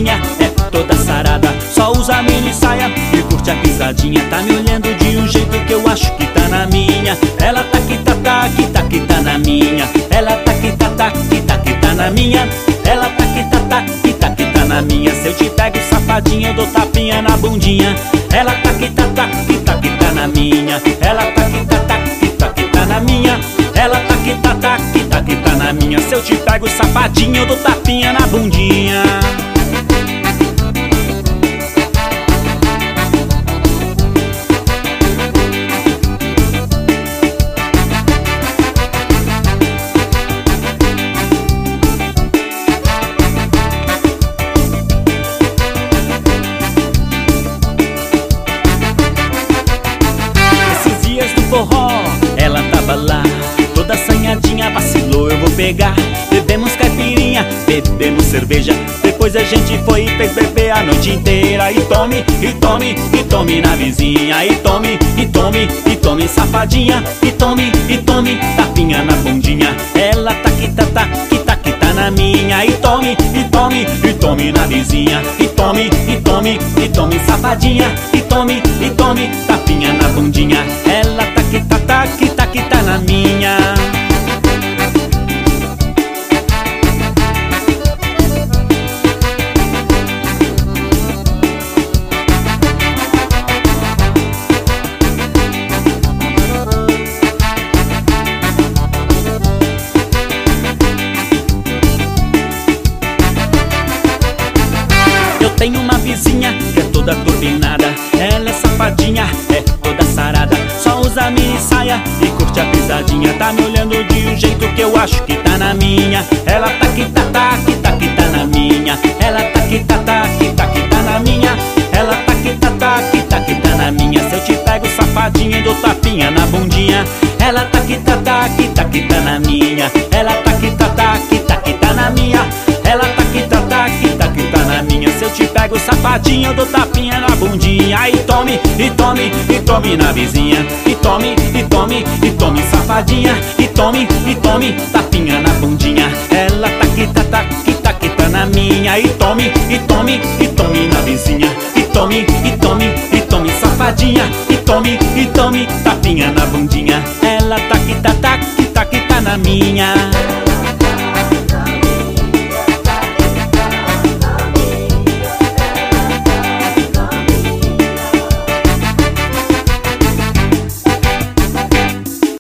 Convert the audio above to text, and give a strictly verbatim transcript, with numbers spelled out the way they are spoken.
safadinha é toda sarada, só usa mini saia e curte a pisadinha. Tá me olhando de um jeito que eu acho que tá na minha. Ela tá que tá, tá, que tá, que tá na minha. Ela tá que tá, tá, que tá, que tá na minha. Ela tá que tá, tá, que tá, que tá na minha. Se eu te pego safadinha, eu dou tapinha na bundinha. Ela tá que tá, tá, que tá, que tá na minha. Ela tá que tá, tá, que tá, que tá na minha. Ela tá que tá, tá, que tá, que tá na minha. Se eu te pego safadinha, eu dou tapinha na bundinha. Forró, ela tava lá, toda assanhadinha, vacilou, eu vou pegar. Bebemos caipirinha, bebemos cerveja, depois a gente foi e fez beber a noite inteira. E tome, e tome, e tome na vizinha. E tome, e tome, e tome safadinha. E tome, e tome, tapinha na bundinha. Ela tá que tá, tá, que tá, que tá na minha. E tome, e tome, e tome na vizinha. E tome, e tome, e tome safadinha. E tome, e tome, tapinha na bundinha. Ela tá que tá, tá, que tá, que tá na minha. Eu tenho uma vizinha que é toda turbinada. Ela é safadinha, é toda sarada, só usa mini saia e curte a pisadinha. Tá me olhando de um jeito que eu acho que tá na minha. Ela tá que tá, tá, que tá, que tá na minha. Ela tá que tá, tá, que tá, que tá na minha. Ela tá que tá, tá, que tá, que tá na minha. Se eu te pego safadinha e dou tapinha na bundinha. Ela tá que tá, tá, que tá, que tá na minha. Ela tá que tá, tá, que tá, que tá na minha. Ela tá que tá, tá, que tá, que tá na minha. Se eu te pego safadinha, eu dou tapinha na bundinha. E tome, e tome, e tome na vizinha. E tome, e tome, e tome safadinha. E tome, e tome, tapinha na bundinha. Ela tá que tá, tá, que tá, que tá na minha. E tome, e tome, e tome na vizinha. E tome, e tome, e tome safadinha. E tome, e tome, tapinha na bundinha. Ela tá que tá, tá, que tá, que tá na minha.